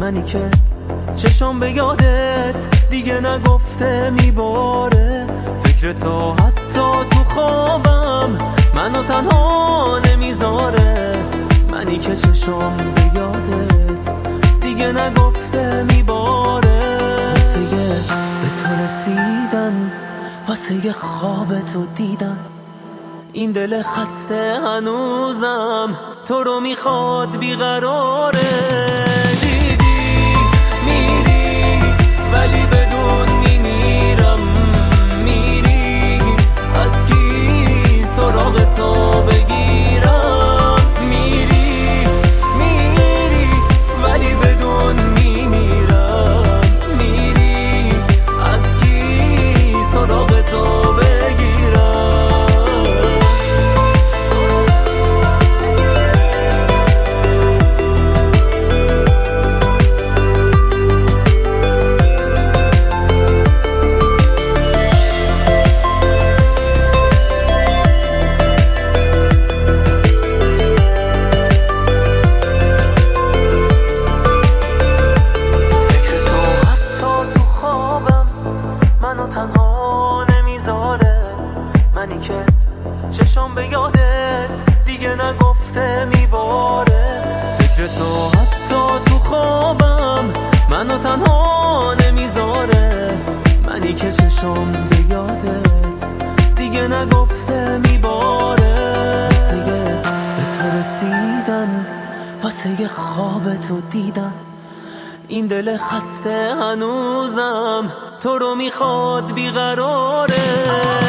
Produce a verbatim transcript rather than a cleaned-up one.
منی که چشم به یادت دیگه نگفته میباره، فکر تو حتی تو خوابم منو تنها نمیذاره. منی که چشم به یادت دیگه نگفته میباره، واسه به تو رسیدن، واسه خواب تو دیدن، این دل خسته هنوزم تو رو میخواد بیقراره. دیدی میری ولی بدون میمیرم، میری از کی سراغ تو بگیرم، میری میری ولی بدون میمیرم، میری از کی سراغ تو بگیرم. تنها نمیذاره، منی که چشم به یادت دیگه نگفته میباره، فکر تو حتی تو خوابم منو تنها نمیذاره. منی که چشم به یادت دیگه نگفته میباره، واسه به تو رسیدن، واسه خواب تو دیدن، این دل خسته هنوزم تو رو میخواد بیقراره.